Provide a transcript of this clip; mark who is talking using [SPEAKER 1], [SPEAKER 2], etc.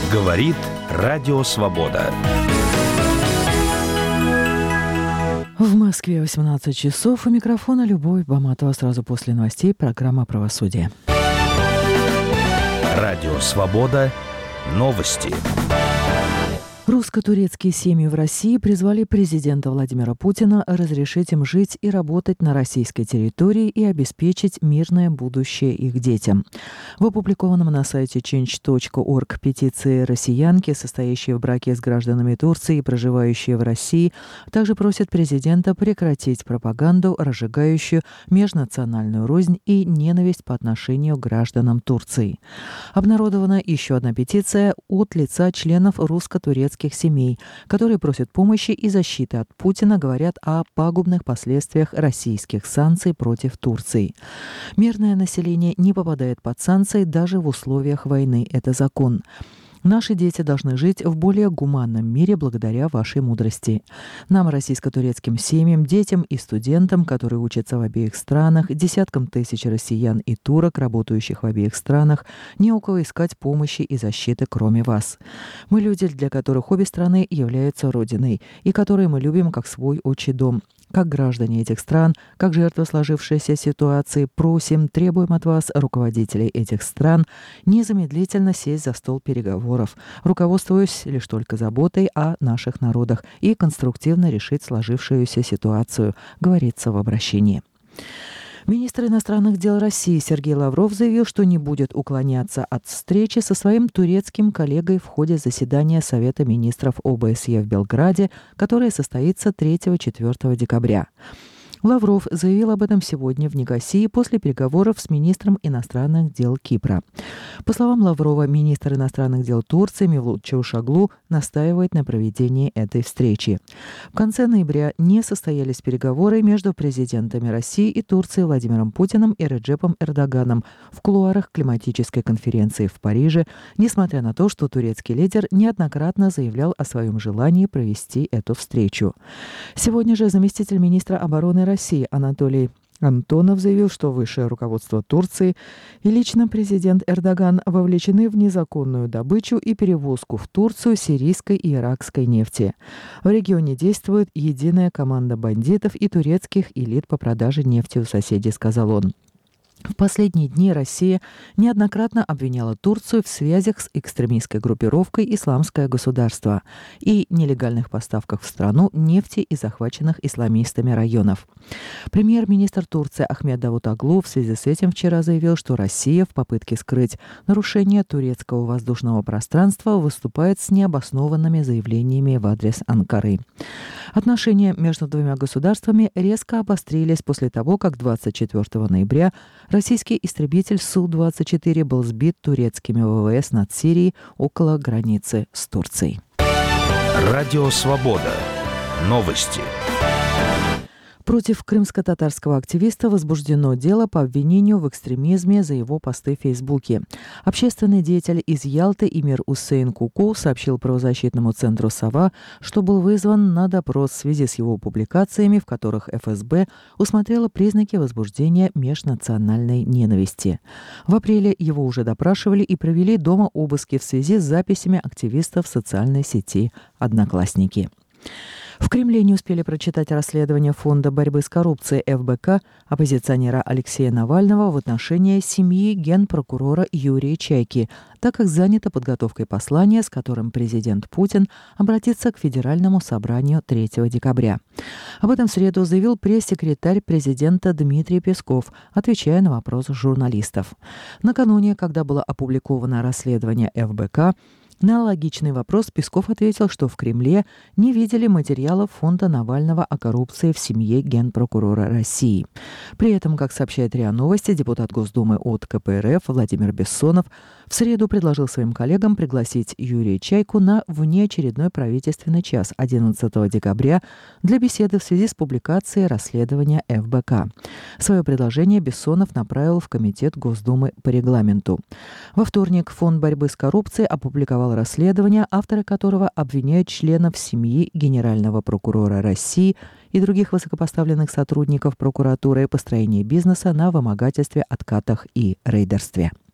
[SPEAKER 1] Говорит Радио Свобода.
[SPEAKER 2] В Москве 18 часов. У микрофона Любовь Баматова. Сразу после новостей программа «Правосудие».
[SPEAKER 1] Радио Свобода. Новости.
[SPEAKER 2] Русско-турецкие семьи в России призвали президента Владимира Путина разрешить им жить и работать на российской территории и обеспечить мирное будущее их детям. В опубликованном на сайте change.org петиции россиянки, состоящие в браке с гражданами Турции и проживающие в России, также просят президента прекратить пропаганду, разжигающую межнациональную рознь и ненависть по отношению к гражданам Турции. Обнародована еще одна петиция от лица членов русско-турецких семей, которые просят помощи и защиты от Путина, говорят о пагубных последствиях российских санкций против Турции. Мирное население не попадает под санкции даже в условиях войны. Это закон. Наши дети должны жить в более гуманном мире благодаря вашей мудрости. Нам, российско-турецким семьям, детям и студентам, которые учатся в обеих странах, десяткам тысяч россиян и турок, работающих в обеих странах, не у кого искать помощи и защиты, кроме вас. Мы люди, для которых обе страны являются родиной, и которые мы любим как свой отчий дом. Как граждане этих стран, как жертвы сложившейся ситуации, просим, требуем от вас, руководителей этих стран, незамедлительно сесть за стол переговоров, руководствуясь лишь только заботой о наших народах и конструктивно решить сложившуюся ситуацию, говорится в обращении. Министр иностранных дел России Сергей Лавров заявил, что не будет уклоняться от встречи со своим турецким коллегой в ходе заседания Совета министров ОБСЕ в Белграде, которое состоится 3-4 декабря. Лавров заявил об этом сегодня в Никосии после переговоров с министром иностранных дел Кипра. По словам Лаврова, министр иностранных дел Турции Мевлют Чавушоглу настаивает на проведении этой встречи. В конце ноября не состоялись переговоры между президентами России и Турции Владимиром Путиным и Реджепом Эрдоганом в кулуарах климатической конференции в Париже, несмотря на то, что турецкий лидер неоднократно заявлял о своем желании провести эту встречу. Сегодня же заместитель министра обороны России Анатолий Антонов заявил, что высшее руководство Турции и лично президент Эрдоган вовлечены в незаконную добычу и перевозку в Турцию сирийской и иракской нефти. В регионе действует единая команда бандитов и турецких элит по продаже нефти у соседей, сказал он. В последние дни Россия неоднократно обвиняла Турцию в связях с экстремистской группировкой «Исламское государство» и нелегальных поставках в страну нефти из захваченных исламистами районов. Премьер-министр Турции Ахмед Давутоглу в связи с этим вчера заявил, что Россия в попытке скрыть нарушение турецкого воздушного пространства выступает с необоснованными заявлениями в адрес Анкары. Отношения между двумя государствами резко обострились после того, как 24 ноября российский истребитель Су-24 был сбит турецкими ВВС над Сирией около границы с Турцией.
[SPEAKER 1] Радио Свобода. Новости.
[SPEAKER 2] Против крымско-татарского активиста возбуждено дело по обвинению в экстремизме за его посты в Фейсбуке. Общественный деятель из Ялты Имир Усейн Куку сообщил правозащитному центру «Сова», что был вызван на допрос в связи с его публикациями, в которых ФСБ усмотрела признаки возбуждения межнациональной ненависти. В апреле его уже допрашивали и провели дома обыски в связи с записями активистов в социальной сети «Одноклассники». В Кремле не успели прочитать расследование Фонда борьбы с коррупцией ФБК оппозиционера Алексея Навального в отношении семьи генпрокурора Юрия Чайки, так как занято подготовкой послания, с которым президент Путин обратится к Федеральному собранию 3 декабря. Об этом в среду заявил пресс-секретарь президента Дмитрий Песков, отвечая на вопросы журналистов. Накануне, когда было опубликовано расследование ФБК, на аналогичный вопрос Песков ответил, что в Кремле не видели материалов фонда Навального о коррупции в семье генпрокурора России. При этом, как сообщает РИА Новости, депутат Госдумы от КПРФ Владимир Бессонов в среду предложил своим коллегам пригласить Юрия Чайку на внеочередной правительственный час 11 декабря для беседы в связи с публикацией расследования ФБК. Свое предложение Бессонов направил в Комитет Госдумы по регламенту. Во вторник Фонд борьбы с коррупцией опубликовал расследование, авторы которого обвиняют членов семьи генерального прокурора России и других высокопоставленных сотрудников прокуратуры в построении бизнеса на вымогательстве, откатах и рейдерстве.